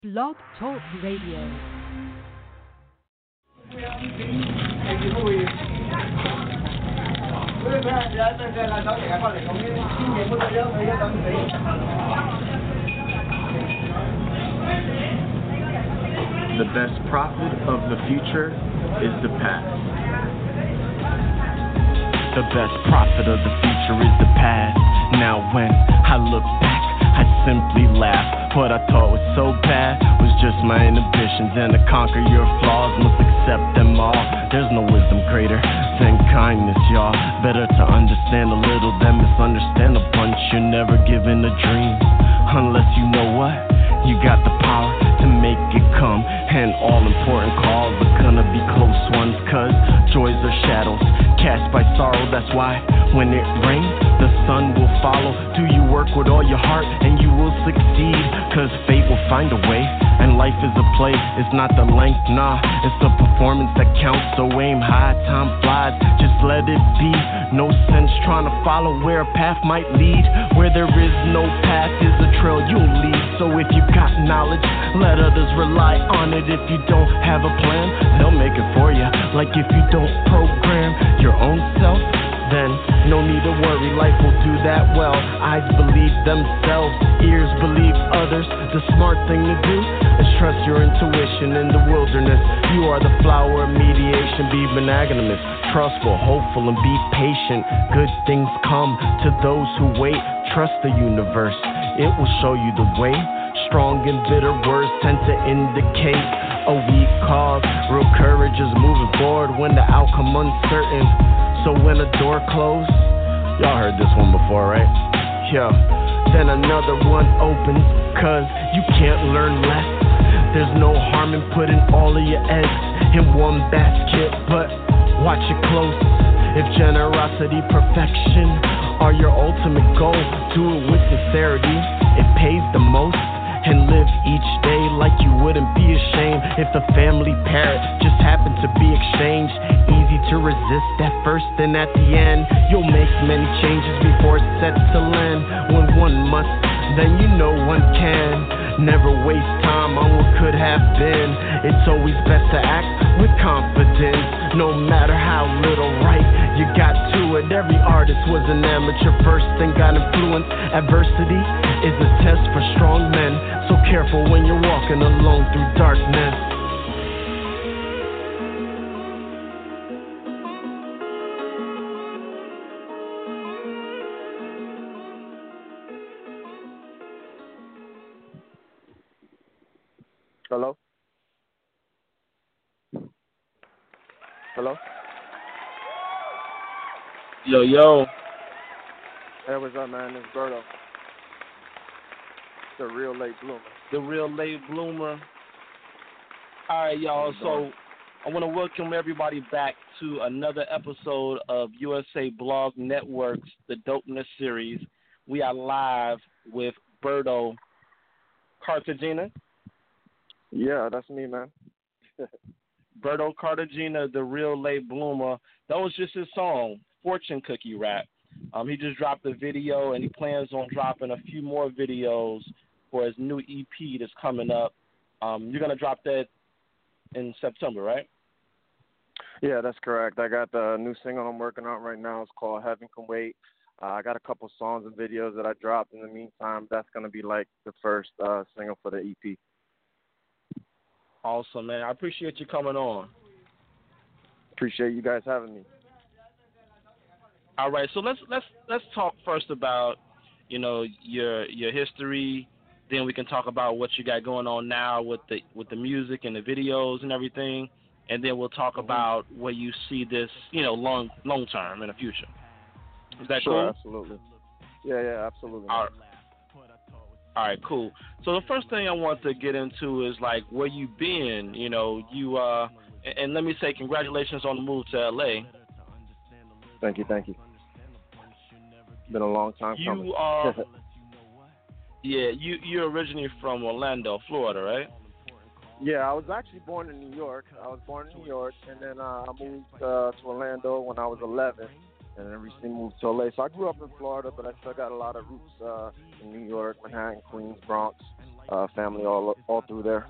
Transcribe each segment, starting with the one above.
Blog Talk Radio. The best prophet of the future is the past. The best prophet of the future is the past. Now when I look back, I simply laugh. What I thought was so bad was just my inhibitions, and to conquer your flaws must accept them all. There's no wisdom greater than kindness, y'all. Better to understand a little than misunderstand a bunch. You're never given a dream unless you know what. You got the power to make it come, and all important calls are gonna be close ones, cause joys are shadows cast by sorrow. That's why when it rains, the sun will follow. Do you work with all your heart and you will succeed, cause fate will find a way, and life is a play. It's not the length, nah, it's the performance that counts. So aim high, time flies, just let it be. No sense trying to follow where a path might lead. Where there is no path is a trail you'll lead. So if you got knowledge, let others rely on it. If you don't have a plan, they'll make it for you. Like if you don't program your own self, then no need to worry, life will do that well. Eyes believe themselves, ears believe others. The smart thing to do is trust your intuition in the wilderness. You are the flower of mediation, be magnanimous, trustful, hopeful, and be patient. Good things come to those who wait. Trust the universe, it will show you the way. Strong and bitter words tend to indicate a weak cause. Real courage is moving forward when the outcome uncertain. So when a door closed, y'all heard this one before, right? Yeah. Then another one opens, cause you can't learn less. There's no harm in putting all of your eggs in one basket, but watch it close. If generosity, perfection are your ultimate goal, do it with sincerity. It pays the most. And live each day like you wouldn't be ashamed if the family parrot just happened to be exchanged. Easy to resist at first and at the end. You'll make many changes before it's set to land. When one must, then you know one can. Never waste time on what could have been. It's always best to act with confidence, no matter how little right you got to it. Every artist was an amateur first and got influence. Adversity is a test for strong men, so careful when you're walking alone through darkness. Hello? Hello? Yo. Hey, what's up, man? It's Berto. The real late bloomer. The real late bloomer. All right, y'all. So I want to welcome everybody back to another episode of USA Blog Network's The Dopeness Series. We are live with Berto Cartagena. Yeah, that's me, man. Berto Cartagena, the real late bloomer. That was just his song, Fortune Cookie Rap. He just dropped a video, and he plans on dropping a few more videos for his new EP that's coming up. You're going to drop that in September, right? Yeah, that's correct. I got the new single I'm working on right now. It's called Heaven Can Wait. I got a couple songs and videos that I dropped in the meantime. That's going to be like the first single for the EP. Awesome, man. I appreciate you coming on. Appreciate you guys having me. All right, so let's talk first about, your history. Then we can talk about what you got going on now with the music and the videos and everything, and then we'll talk about where you see this, long term in the future. Is that sure, cool? Absolutely. Yeah, absolutely. All right, cool. So the first thing I want to get into is like where you been. And let me say congratulations on the move to LA. Thank you. Been a long time coming. You you're originally from Orlando, Florida, right? Yeah, I was actually born in New York. And then I moved to Orlando when I was 11, and then recently moved to LA. So I grew up in Florida, but I still got a lot of roots in New York, Manhattan, Queens, Bronx. family all through there.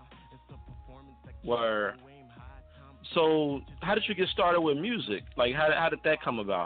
Where, so how did you get started with music? Like, how did that come about?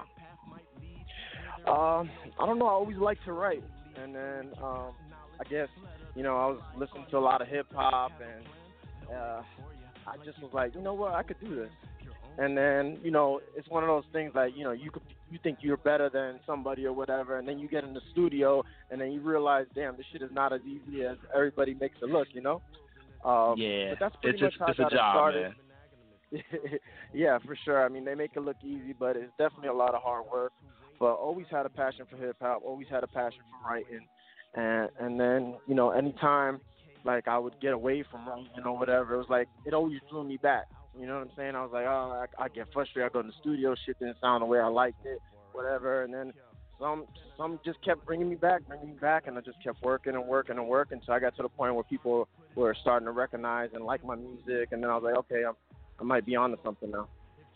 I don't know. I always liked to write, and then I guess I was listening to a lot of hip hop, and I just was like, you know what, I could do this. And then it's one of those things like you think you're better than somebody or whatever, and then you get in the studio, and then you realize, damn, this shit is not as easy as everybody makes it look. Yeah, but that's pretty it's much how I got a job, started. man. Yeah, for sure. I mean, they make it look easy, but it's definitely a lot of hard work. But always had a passion for hip hop. Always had a passion for writing, and then anytime like I would get away from writing or whatever, it was like it always drew me back. You know what I'm saying? I was like, oh, I get frustrated. I go in the studio, shit didn't sound the way I liked it, whatever. And then some just kept bringing me back, and I just kept working and working and working. So I got to the point where people were starting to recognize and like my music, and then I was like, okay, I might be on to something now.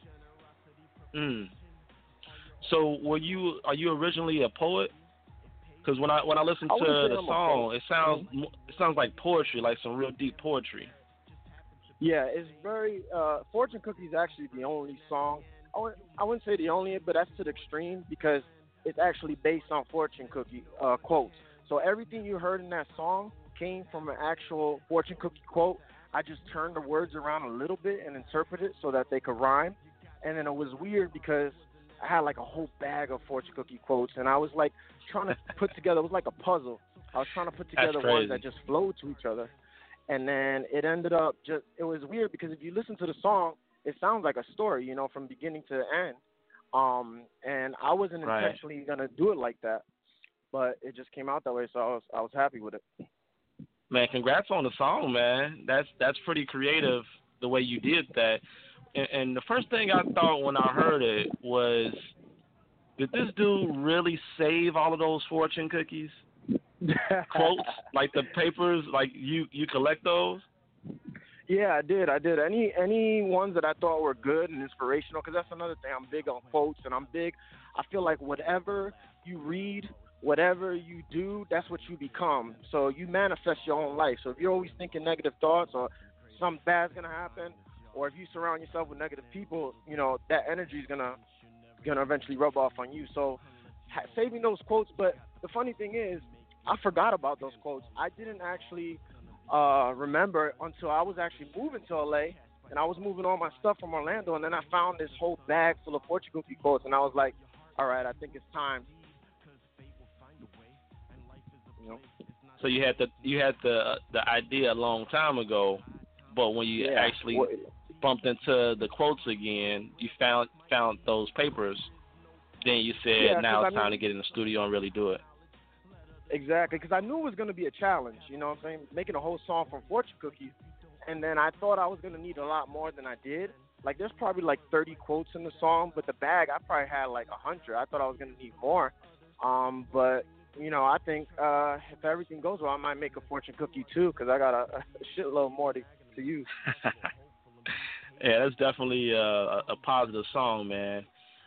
So are you originally a poet? Because when I listen to the song, it sounds like poetry, like some real deep poetry. Yeah, it's very Fortune Cookie is actually the only song. I wouldn't say the only, but that's to the extreme because it's actually based on Fortune Cookie quotes. So everything you heard in that song came from an actual Fortune Cookie quote. I just turned the words around a little bit and interpreted so that they could rhyme. And then it was weird because I had like a whole bag of Fortune Cookie quotes, and I was like trying to put together, it was like a puzzle. I was trying to put together ones that just flowed to each other. And then it ended up it was weird because if you listen to the song, it sounds like a story, from beginning to end. And I wasn't intentionally going to do it like that, but it just came out that way, so I was happy with it. Man, congrats on the song, man. That's pretty creative the way you did that. And the first thing I thought when I heard it was, did this dude really save all of those Fortune Cookies? Quotes, like the papers, like you collect those? Yeah, I did. Any ones that I thought were good and inspirational, because that's another thing. I'm big on quotes, and I feel like whatever you read, whatever you do, that's what you become. So you manifest your own life. So if you're always thinking negative thoughts or something bad's going to happen, or if you surround yourself with negative people, that energy is gonna eventually rub off on you. So saving those quotes, but the funny thing is, I forgot about those quotes. I didn't actually remember until I was actually moving to LA, and I was moving all my stuff from Orlando, and then I found this whole bag full of Fortune Cookie quotes, and I was like, all right, I think it's time. So you had the idea a long time ago, but when you actually bumped into the quotes again, you found those papers, then you said, now it's time to get in the studio and really do it. Exactly, because I knew it was going to be a challenge, you know what I'm saying, making a whole song from Fortune Cookies, and then I thought I was going to need a lot more than I did. Like, there's probably like 30 quotes in the song, but the bag, I probably had like 100. I thought I was going to need more, but, I think if everything goes well, I might make a Fortune Cookie too, because I got a shitload more to use. Yeah, that's definitely a positive song, man.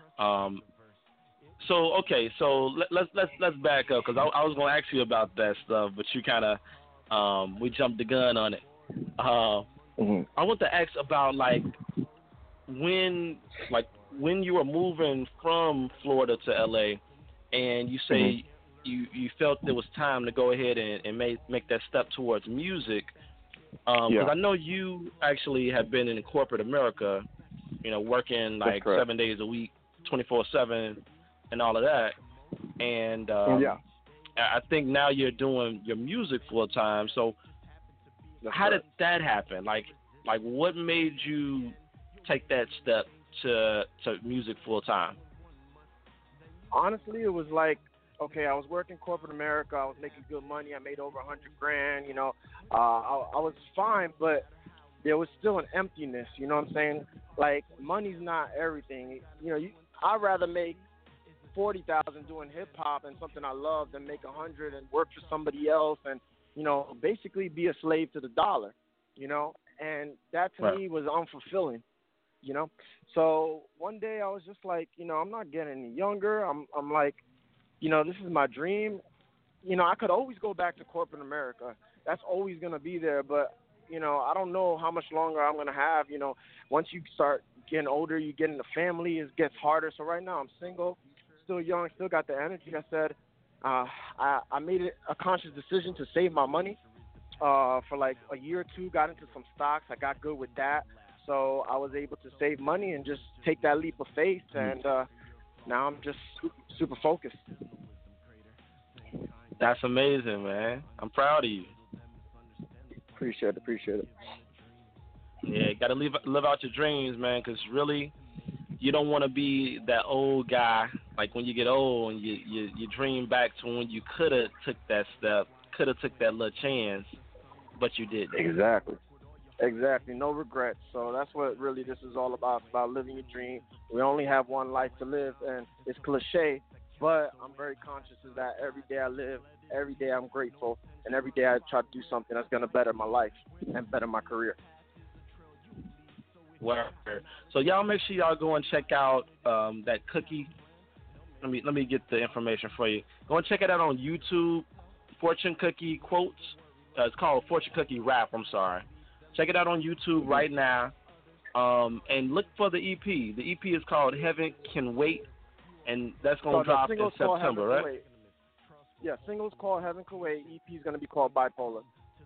So let's back up, because I was going to ask you about that stuff, but you kind of we jumped the gun on it. I want to ask about when you were moving from Florida to LA, and you say you felt there was time to go ahead and make that step towards music. Because I know you actually have been in corporate America, working like 7 days a week, 24/7, and all of that. And I think now you're doing your music full time. So how did that happen? Like what made you take that step to music full time? Honestly, it was like, okay, I was working corporate America. I was making good money. I made over $100,000. I was fine, but there was still an emptiness. You know what I'm saying? Like, money's not everything. I'd rather make $40,000 doing hip hop and something I love than make $100,000 and work for somebody else and basically be a slave to the dollar. And that to me was unfulfilling. So one day I was just like, I'm not getting any younger. I'm like, this is my dream. I could always go back to corporate America that's always going to be there. But, I don't know how much longer I'm going to have. Once you start getting older, you get into family, it gets harder. So right now I'm single, still young, still got the energy. I said I made it a conscious decision to save my money for like a year or two, got into some stocks. I got good with that. So I was able to save money and just take that leap of faith. And now I'm just super focused. That's amazing, man. I'm proud of you. Appreciate it. Yeah, got to live out your dreams, man, because really you don't want to be that old guy, like when you get old and you dream back to when you could have took that step, could have took that little chance, but you didn't. Exactly. No regrets. So that's what really this is all about living your dream. We only have one life to live, and it's cliche, but I'm very conscious of that. Every day I live, every day I'm grateful, and every day I try to do something that's going to better my life and better my career. Word. So y'all make sure y'all go and check out that cookie. Let me get the information for you. Go and check it out on YouTube. Fortune Cookie Quotes. It's called Fortune Cookie Rap. I'm sorry. Check it out on YouTube right now. And look for the EP. The EP is called Heaven Can Wait, and that's going to drop in September, right? Yeah, single's called Heaven Can Wait. EP is going to be called Bipolar.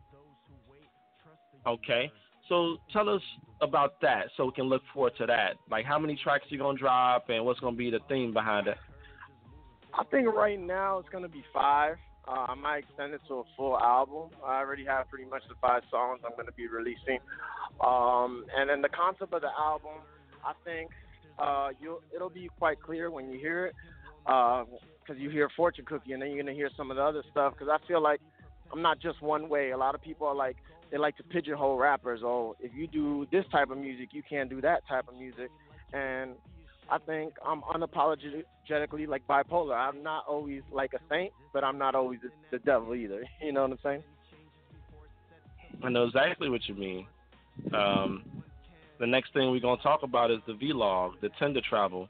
Okay. So tell us about that so we can look forward to that. Like how many tracks you going to drop and what's going to be the theme behind it? I think right now it's going to be 5. I might extend it to a full album. I already have pretty much the 5 songs I'm going to be releasing. And then the concept of the album, I think it'll be quite clear when you hear it because you hear Fortune Cookie and then you're going to hear some of the other stuff because I feel like I'm not just one way. A lot of people are like, they like to pigeonhole rappers. Oh, if you do this type of music, you can't do that type of music. And I think I'm unapologetically like bipolar. I'm not always like a saint, but I'm not always the devil either. You know what I'm saying? I know exactly what you mean. The next thing we're going to talk about is the vlog, the Tinder travel.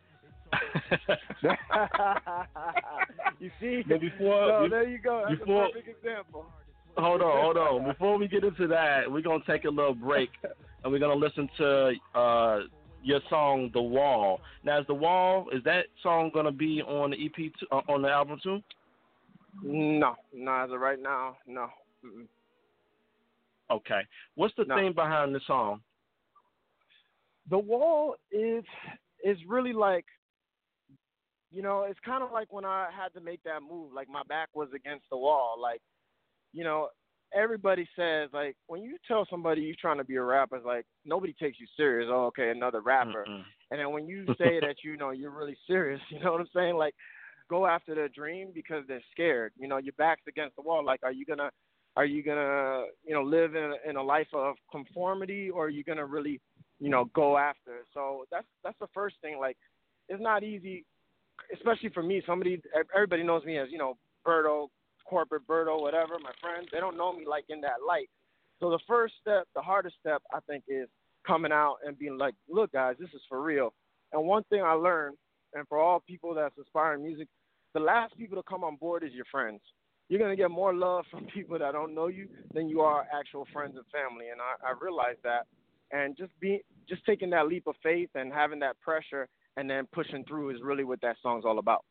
You see? But there you go. That's a perfect example. Hold on. Before we get into that, we're going to take a little break, and we're going to listen to your song, The Wall. Now, is that song going to be on the EP, on the album too? No, as of right now, no. Mm-mm. Okay. What's the theme behind the song? The Wall is really like, it's kind of like when I had to make that move, like my back was against the wall, like, everybody says, like, when you tell somebody you're trying to be a rapper, it's like, nobody takes you serious. Oh, okay, another rapper. Mm-mm. And then when you say that, you're really serious, you know what I'm saying? Like, go after their dream because they're scared. Your back's against the wall. Like, are you gonna, live in a life of conformity, or are you gonna really, go after it? So that's the first thing. Like, it's not easy, especially for me. Everybody knows me as, Berto, corporate Berto, whatever, my friends, they don't know me like in that light. So the first step, the hardest step, I think, is coming out and being like, look, guys, this is for real. And one thing I learned, and for all people that's aspiring music, the last people to come on board is your friends. You're going to get more love from people that don't know you than you are actual friends and family. And I realized that. And just taking that leap of faith and having that pressure and then pushing through is really what that song's all about.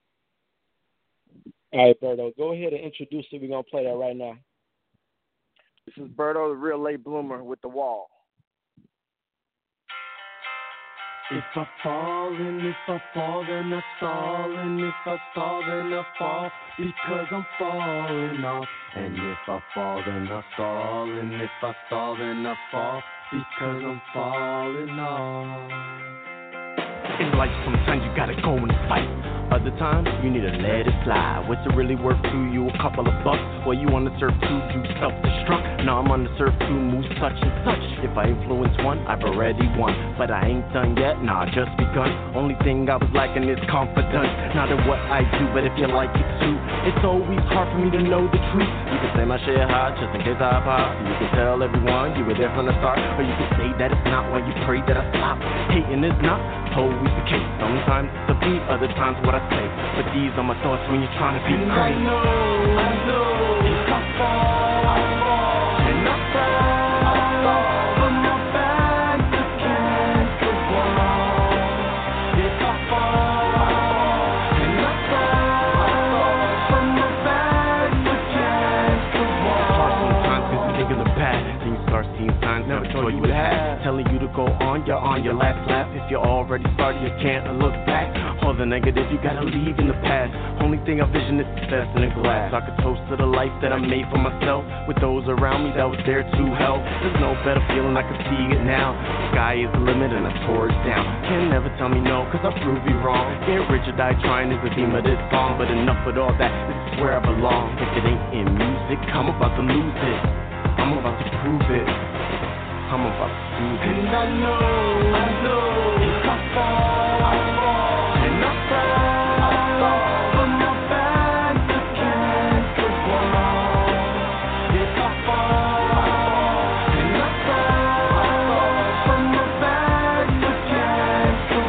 All right, Berto, go ahead and introduce it. We're going to play that right now. This is Berto, the real late bloomer, with The Wall. If I fall, then I stall, and if I stall, then I fall, because I'm falling off. And if I fall, then I stall, and if I stall, then I fall, because I'm falling off. In life, sometimes you gotta go and fight. Other times, you need to let it fly. What's it really worth to you? A couple of bucks? Well, you on the surf too, you self-destruct. Now I'm on the surf too, move such and such. If I influence one, I've already won. But I ain't done yet, nah, just begun. Only thing I was lacking is confidence. Not in what I do, but if you like it too. It's always hard for me to know the truth. You can say my shit hot, just in case I pop. You can tell everyone you were there from the start. Or you can say that it's not when you pray that I stop. Hating is not always the case. Sometimes it's a beat, other times what I say. But these are my thoughts when you're trying to be great. I know, if I fall, bad. Then you start seeing signs never told you would have. Telling you to go on, you're on your last lap. If you're already started, you can't look back. All the negative, you gotta leave in the past. Only thing I vision is success in a glass. I could toast to the life that I made for myself, with those around me that was there to help. There's no better feeling, I can see it now. Sky is the limit and I tore it down. Can never tell me no, cause I prove you wrong. Get rich or die trying is the theme of this song. But enough with all that, this is where I belong. If it ain't in music, I'm about to lose it. I'm about to prove it. I'm about to prove it. And I know, if I fall, I fall. And I fall, but my back against the wall. If I fall, and I fall, but my back against the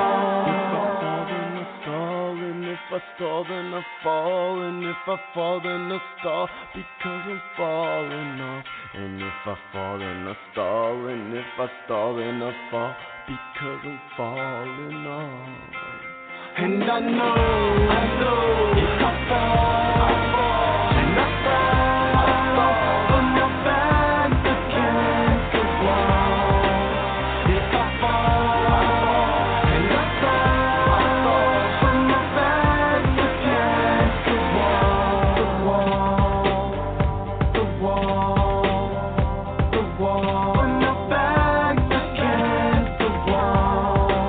wall. If I stall, then I fall. And if I fall, then I stall, because I'm falling off. And if I fall, then I stall. And if I stall, then I fall, because I'm falling off. And I know, if I fall, I fall. And I fall, but my back's against the wall. If I fall, and I fall, but my back's against the wall. The wall, the wall, but my back's against the wall.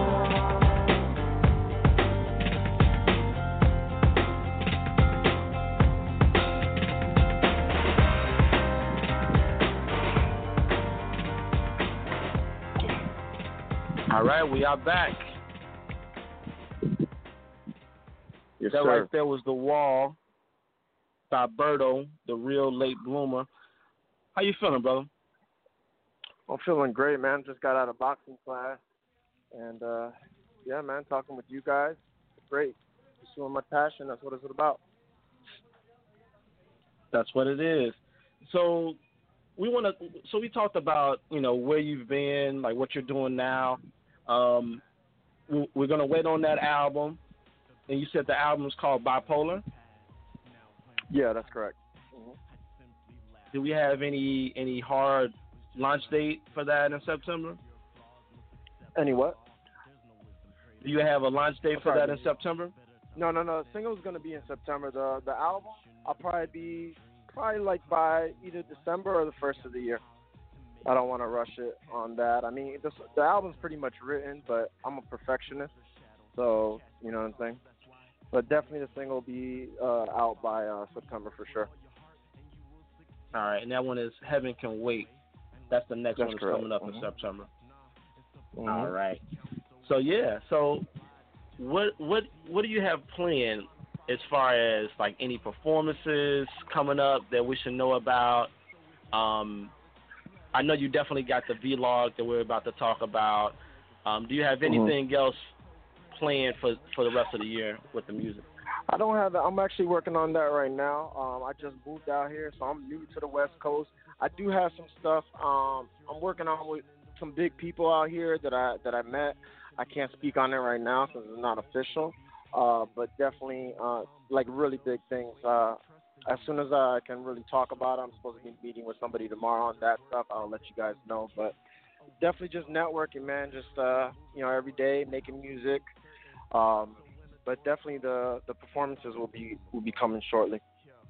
All right, we are back. Yes, That sir. right there was The Wall by Berto, the real late bloomer. How you feeling, brother? I'm feeling great, man. Just got out of boxing class. And, yeah, man, talking with you guys. Great. Pursuing my passion. That's what it's about. That's what it is. So we talked about, where you've been, like what you're doing now. We're gonna wait on that album. And you said the album's called Bipolar. Yeah, that's correct. Mm-hmm. Do we have any hard launch date for that in September? Any what? Do you have a launch date for that in September? No. The single's going to be in September. The album, I'll probably like by either December or the first of the year. I don't want to rush it on that. I mean, the album's pretty much written, but I'm a perfectionist. So, you know what I'm saying? But definitely the single will be out by September for sure. All right, and that one is Heaven Can Wait. That's the next one that's coming up in September. Mm-hmm. All right. So, yeah. So what do you have planned as far as, like, any performances coming up that we should know about? I know you definitely got the vlog that we're about to talk about. Do you have anything else planned for the rest of the year with the music? I don't have that. I'm actually working on that right now. I just moved out here, so I'm new to the West Coast. I do have some stuff I'm working on with some big people out here that I met. I can't speak on it right now because it's not official, but definitely like really big things. As soon as I can really talk about it, I'm supposed to be meeting with somebody tomorrow on that stuff. I'll let you guys know. But definitely just networking, man. Just every day making music. But definitely the performances will be coming shortly.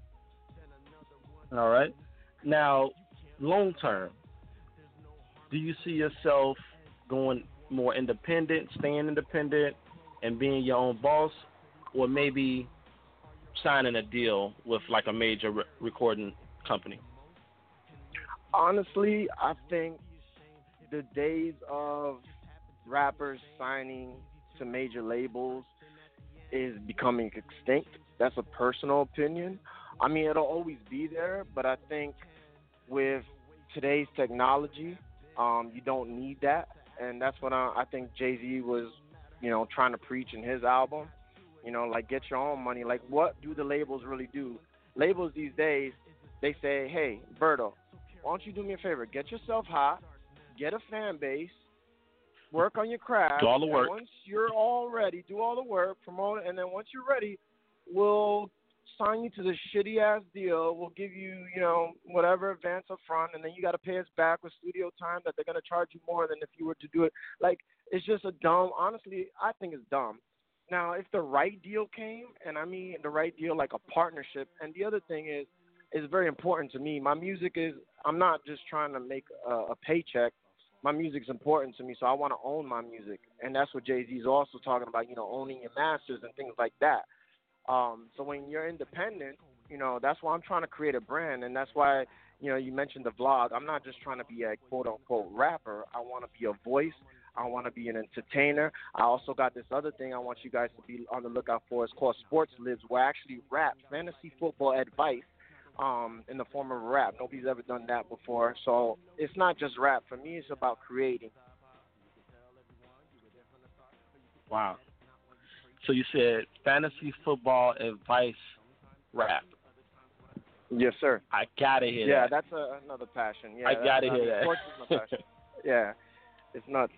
All right. Now, long term, do you see yourself going more independent, staying independent, and being your own boss, or maybe signing a deal with like a major recording company? Honestly, I think the days of rappers signing to major labels is becoming extinct. That's a personal opinion. I mean, it'll always be there, but I think with today's technology, you don't need that. And that's what I think Jay-Z was, trying to preach in his album. Like, get your own money. Like, what do the labels really do? Labels these days, they say, hey, Berto, why don't you do me a favor? Get yourself hot, get a fan base, work on your craft. Do all the work. Once you're all ready, do all the work, promote it, and then once you're ready, we'll sign you to this shitty ass deal. We'll give you, whatever advance up front, and then you got to pay us back with studio time that they're gonna charge you more than if you were to do it. Like, it's just a dumb. Honestly, I think it's dumb. Now, if the right deal came, and I mean the right deal, like a partnership, and the other thing is very important to me. My music is. I'm not just trying to make a paycheck. My music's important to me, so I want to own my music, and that's what Jay-Z's also talking about. Owning your masters and things like that. So when you're independent, that's why I'm trying to create a brand, and that's why, you mentioned the vlog. I'm not just trying to be a quote-unquote rapper. I want to be a voice. I want to be an entertainer. I also got this other thing I want you guys to be on the lookout for. It's called Sports Libs, where I actually rap fantasy football advice in the form of rap. Nobody's ever done that before. So it's not just rap. For me, it's about creating. Wow. So you said fantasy football advice rap. Yes, sir. I gotta hear that. Yeah, that's another passion. Yeah, I gotta hear that. Sports is my passion. Yeah, it's nuts.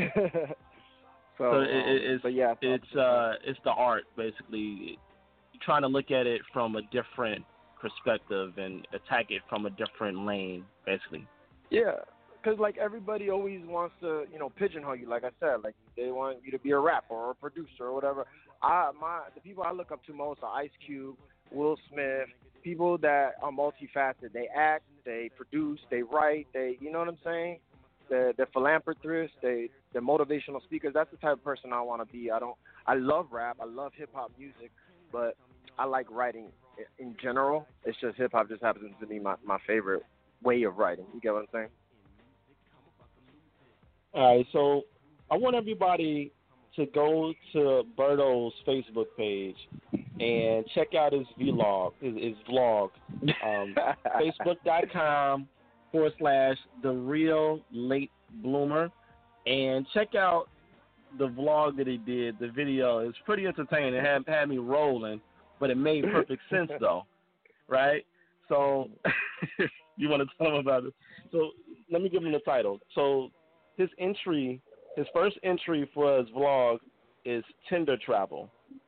But yeah, it's the art basically. Trying to look at it from a different perspective and attack it from a different lane, basically. Yeah. Because, like, everybody always wants to, pigeonhole you. Like I said, like, they want you to be a rapper or a producer or whatever. The people I look up to most are Ice Cube, Will Smith, people that are multifaceted. They act, they produce, they write, you know what I'm saying? They're philanthropists, they're motivational speakers. That's the type of person I want to be. I love rap, I love hip-hop music, but I like writing in general. It's just hip-hop just happens to be my favorite way of writing. You get what I'm saying? All right, so I want everybody to go to Berto's Facebook page and check out his vlog. Facebook.com/The Real Late Bloomer, and check out the vlog that he did. The video is pretty entertaining. It had me rolling, but it made perfect sense though, right? So you want to tell him about it? So let me give him the title. So his first entry for his vlog is Tinder Travel,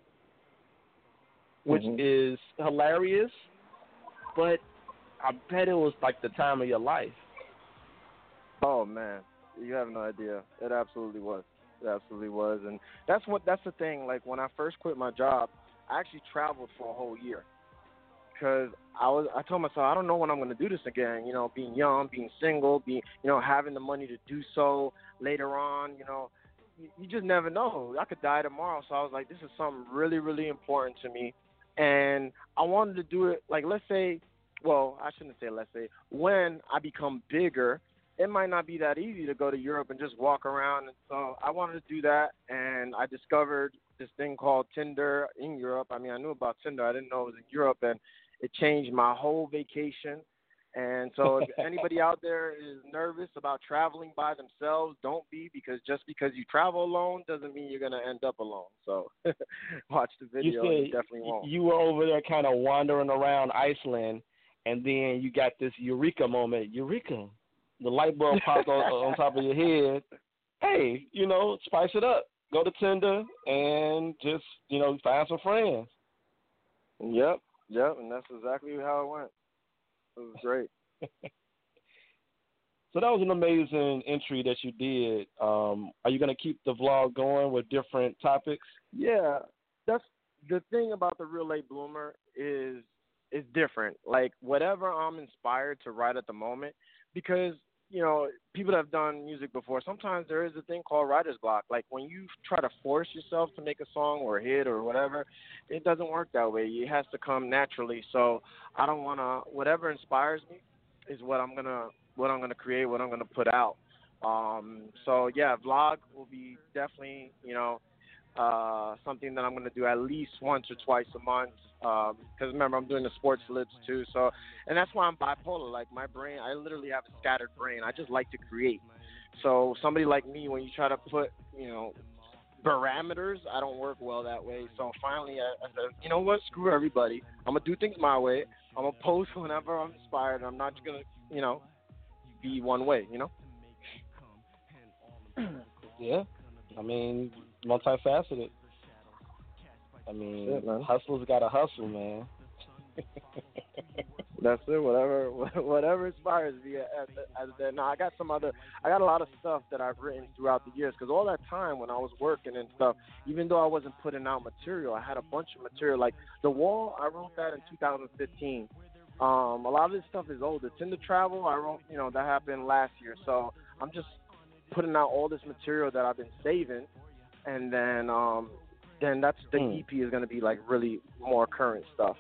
which is hilarious, but I bet it was like the time of your life. Oh man, you have no idea. It absolutely was. And that's the thing. Like, when I first quit my job, I actually traveled for a whole year. Because I told myself, I don't know when I'm going to do this again. Being young, being single, having the money to do so later on. You just never know. I could die tomorrow. So I was like, this is something really, really important to me, and I wanted to do it. Like, let's say, well, I shouldn't say let's say. When I become bigger, it might not be that easy to go to Europe and just walk around. And so I wanted to do that, and I discovered this thing called Tinder in Europe. I mean, I knew about Tinder. I didn't know it was in Europe, and it changed my whole vacation. And so if anybody out there is nervous about traveling by themselves, don't be, because just because you travel alone doesn't mean you're going to end up alone. So watch the video. You definitely won't. You were over there kind of wandering around Iceland, and then you got this eureka moment. Eureka. The light bulb popped on top of your head. Hey, spice it up. Go to Tinder and just, find some friends. Yep, and that's exactly how it went. It was great. So that was an amazing entry that you did. Are you going to keep the vlog going with different topics? Yeah, that's the thing about The Real Late Bloomer is different. Like, whatever I'm inspired to write at the moment, because people that have done music before, sometimes there is a thing called writer's block. Like, when you try to force yourself to make a song or a hit or whatever, it doesn't work that way. It has to come naturally. So I don't want to. Whatever inspires me is what I'm gonna create, what I'm gonna put out. So yeah, vlog will be definitely something that I'm gonna do at least once or twice a month. Because remember, I'm doing the Sports Libs too. So, and that's why I'm bipolar. Like, my brain, I literally have a scattered brain. I just like to create. So somebody like me, when you try to put, parameters, I don't work well that way. So finally, I said, you know what? Screw everybody. I'm gonna do things my way. I'm gonna post whenever I'm inspired. I'm not gonna, be one way. Yeah, I mean, multifaceted. I mean, hustlers gotta hustle, man. That's it. Whatever inspires me. Now I got a lot of stuff that I've written throughout the years, because all that time when I was working and stuff, even though I wasn't putting out material, I had a bunch of material. Like The Wall, I wrote that in 2015. A lot of this stuff is old. It's in the Travel. I wrote, that happened last year. So I'm just putting out all this material that I've been saving, and then that's the EP is going to be like really more current stuff.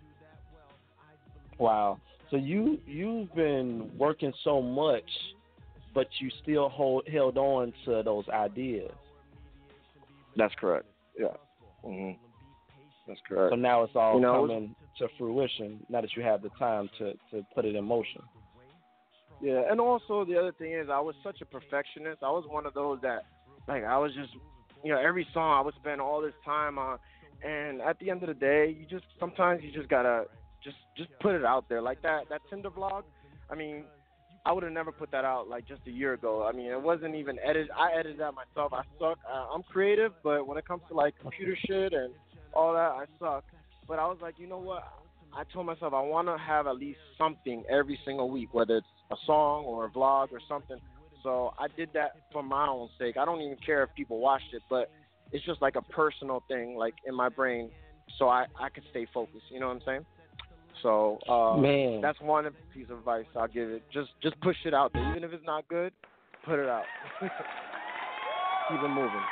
Wow. So you've been working so much, but you still held on to those ideas. That's correct. Yeah. Mm-hmm. That's correct. So now it's all coming to fruition now that you have the time to put it in motion. Yeah, and also the other thing is I was such a perfectionist. I was one of those that, like, I was just, every song I would spend all this time on, and at the end of the day, sometimes you just gotta just put it out there. Like that Tinder vlog, I mean, I would have never put that out like just a year ago. I mean, it wasn't even edited. I edited that myself. I suck. I'm creative, but when it comes to like computer shit and all that, I suck. But I was like, you know what? I told myself I want to have at least something every single week, whether it's a song or a vlog or something. So I did that for my own sake. I don't even care if people watched it, but it's just like a personal thing, like in my brain, so I can stay focused. You know what I'm saying? So that's one piece of advice I'll give it. Just push it out there. Even if it's not good, put it out. Keep it moving.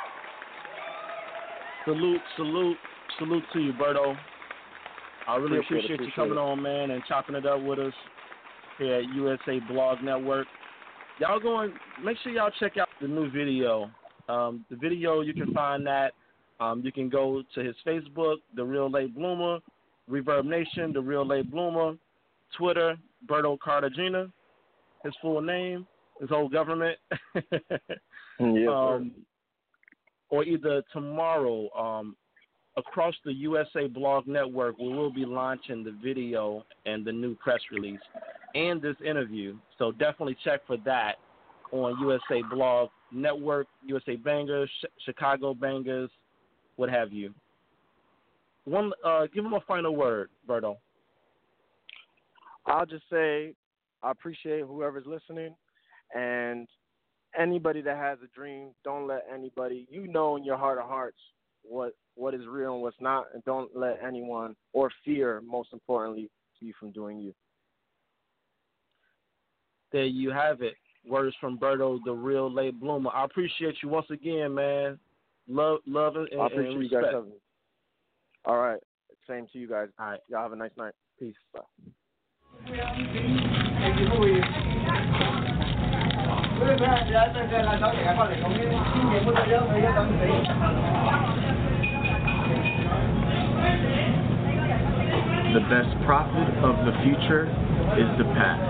Salute to you, Berto. I really appreciate you coming on, man, and chopping it up with us here at USA Blog Network. Y'all make sure y'all check out the new video. The video, you can find that. You can go to his Facebook, The Real Late Bloomer, Reverb Nation, The Real Late Bloomer, Twitter, Berto Cartagena, his full name, his whole government. Or either tomorrow, across the USA Blog Network, we will be launching the video and the new press release and this interview. So definitely check for that on USA Blog Network, USA Bangers, Chicago Bangers, what have you. Give him a final word, Berto. I'll just say I appreciate whoever's listening, and anybody that has a dream, don't let anybody, in your heart of hearts what is real and what's not, and don't let anyone, or fear, most importantly, keep you from doing you. There you have it. Words from Berto, The Real Late Bloomer. I appreciate you once again, man. Love and I appreciate and you guys having me. All right. Same to you guys. All right. Y'all have a nice night. Peace. Bye. The best prophet of the future is the past.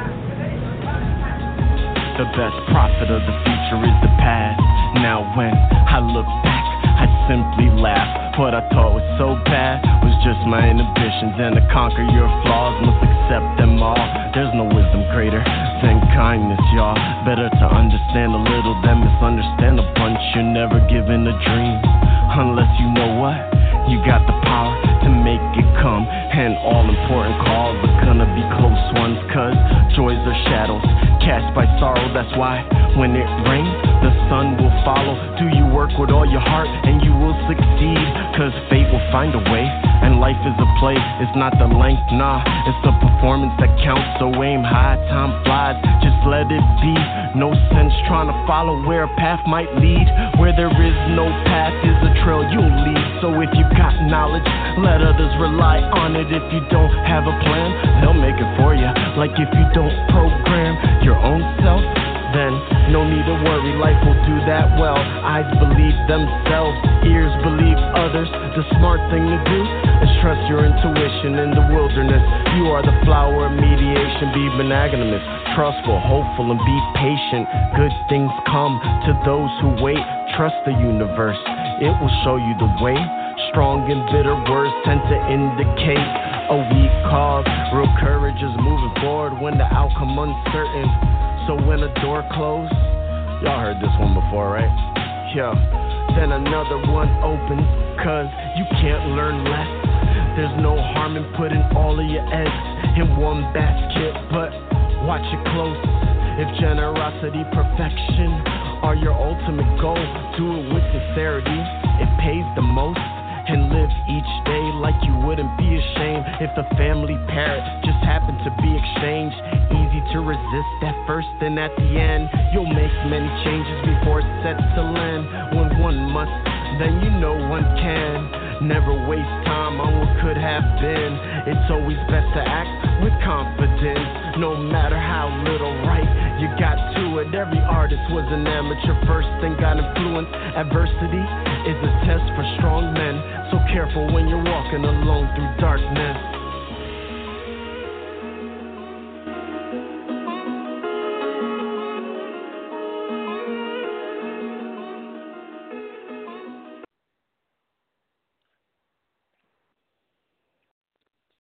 The best prophet of the future is the past. Now when I look back, I simply laugh. What I thought was so bad was just my inhibitions, and to conquer your flaws must accept them all. There's no wisdom greater than kindness, y'all. Better to understand a little than misunderstand a bunch. You're never given a dream unless you know what? You got the power to make it come. And all important calls are gonna be close ones, cause joys are shadows cast by sorrow. That's why when it rains, the sun will follow. Do you work with all your heart and you will succeed, cause fate will find a way. And life is a play, it's not the length, nah, it's the performance that counts. So aim high, time flies, just let it be. No sense trying to follow where a path might lead. Where there is no path is a trail you'll lead. So if you got knowledge, let others rely on it. If you don't have a plan, they'll make it for you. Like if you don't program your own self, then no need to worry, life will do that well. Eyes believe themselves, ears believe others. The smart thing to do is trust your intuition in the wilderness. You are the flower of mediation, be magnanimous, trustful, hopeful, and be patient. Good things come to those who wait. Trust the universe, it will show you the way. Strong and bitter words tend to indicate a weak cause. Real courage is moving forward when the outcome uncertain. So when a door closed, y'all heard this one before, right? Yeah. Then another one opens, cause you can't learn less There's no harm in putting all of your eggs in one basket, but watch it close. If generosity, perfection are your ultimate goal, do it with sincerity. It pays the most. And live each day like you wouldn't be ashamed if the family parrot just happened to be exchanged. Easy to resist at first and at the end. You'll make many changes before it's set to land. When one must, then you know one can. Never waste time on what could have been. It's always best to act with confidence. No matter how little right you got to it. Every artist was an amateur first and got influence. Adversity is a test for strong men. So careful when you're walking alone through darkness.